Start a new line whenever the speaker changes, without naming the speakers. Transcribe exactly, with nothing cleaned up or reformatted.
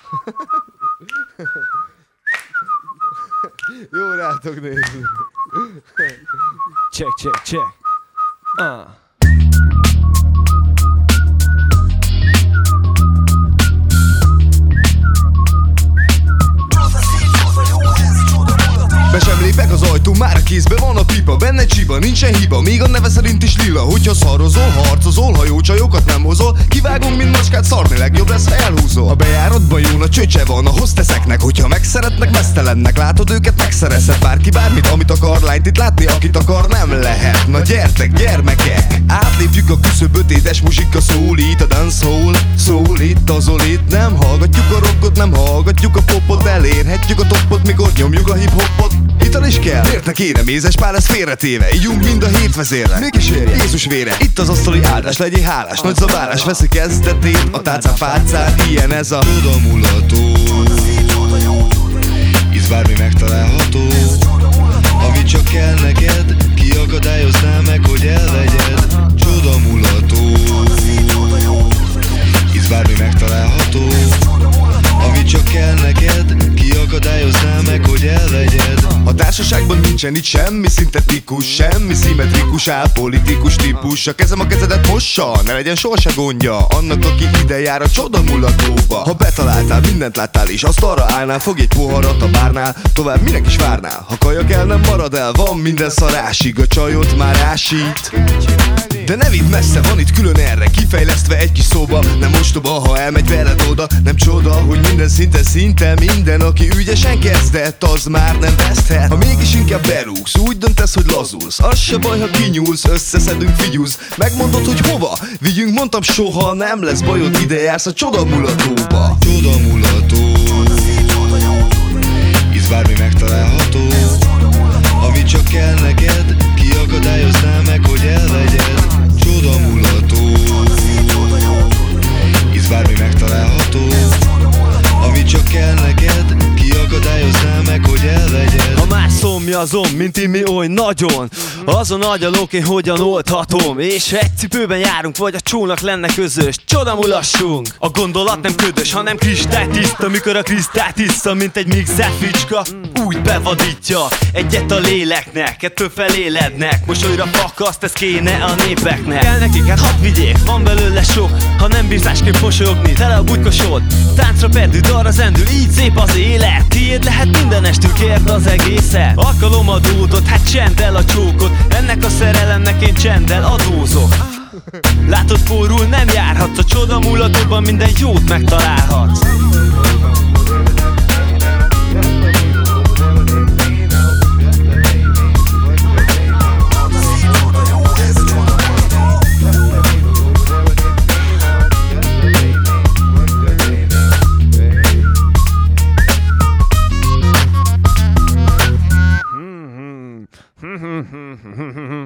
Jó, rátok nézni.
Check, check, check. Ah.
Be sem lépek az ajtó, már a kézbe van a pipa. Benne csiba, nincsen hiba, még a neve szerint is lila. Hogyha szarozol, harcozol, ha jó csajokat nem hozol, kivágom, mint macskát, szarni legjobb lesz, ha elhúzol. A bejáratban jó, a csöcse van a hosteszeknek. Hogyha megszeretnek, mesztelennek, látod őket, megszerezhet bárki bármit, amit akar. Lányt itt látni, akit akar, nem lehet. Na gyertek, gyermekek, átlépjük a küszöböt, édes muzsika szólít. A dancehall szólít, azolít. Nem hallgatjuk a rockot, nem hallgatjuk a popot, elérhetjük a topot, mikor nyomjuk a hip-hopot. Ital is kell, értek ére, mézes pál, ez félretéve. Ígyunk mind a hét vezérre, mégis érje Jézus vére. Itt az asztali áldás, legyél hálás. Nagy zabálás veszi kezdetét, a tálcán fácán, ilyen ez a
tudamulató. Íz bármi megtalálható, ami csak kell neked, ki akadályozná meg, hogy elvegyed. Csodamulató. Íz bármi megtalálható, ami csak kell neked, ki akadályozná meg, hogy elvegyed.
A társaságban nincsen itt semmi szintetikus, semmi szimmetrikus, álpolitikus típus. A kezem a kezedet mossa, ne legyen soha se gondja annak, aki ide jár a csodamulatóba. Ha betaláltál, mindent láttál és azt arra állnál, fogj egy poharat a bárnál, tovább minek is várnál. Ha kaja kell, nem marad el, van minden szarásig, a csajot már ásít. De ne vidd messze, van itt külön erre kifejlesztve egy kis szóba. Nem ostoba, ha elmegy veled oda. Nem csoda, hogy minden szinten szinte minden, aki ügyesen kezdett, az már nem veszthet. Ha mégis inkább berúgsz, úgy döntesz, hogy lazulsz, az se baj, ha kinyúlsz, összeszedünk, figyúz. Megmondod, hogy hova? Vigyünk, mondtam, soha nem lesz bajod, ide jársz a csodamulatóba.
Csodamulató. Íz bármi megtalálható, ami csak kell neked, ki akadályozná meg, hogy elvegyed. Csodamulató. Íz bármi megtalálható, ami csak kell neked, ki akadályozná meg, hogy elvegyed.
Ha más szomjazom, mint Imi oly nagyon, azon agyalok én hogyan oldhatom. És ha egy cipőben járunk, vagy a csónak lenne közös, csodamulassunk. A gondolat nem ködös, hanem kristálytiszta. Mikor a kristályt iszza, mint egy mixer ficska, úgy bevadítja egyet a léleknek, kettő felélednek. Mosolyra fakaszt, ez kéne a népeknek. Kell nekik, hát hadd vigyék, van belőle sok. Ha nem bírsz másképp mosolyogni, tele a bugykosod. Táncra perdül, darra zendül, így szép az élet. Tiéd lehet minden estül, kérd az egészet. Alkalom adódott, hát csend el a csókot. Ennek a szerelemnek én csenddel adózok. Látod, forrul nem járhatsz, a csodamulatóban minden jót megtalálhatsz. Hmm hmm hmm hmm hmm hmm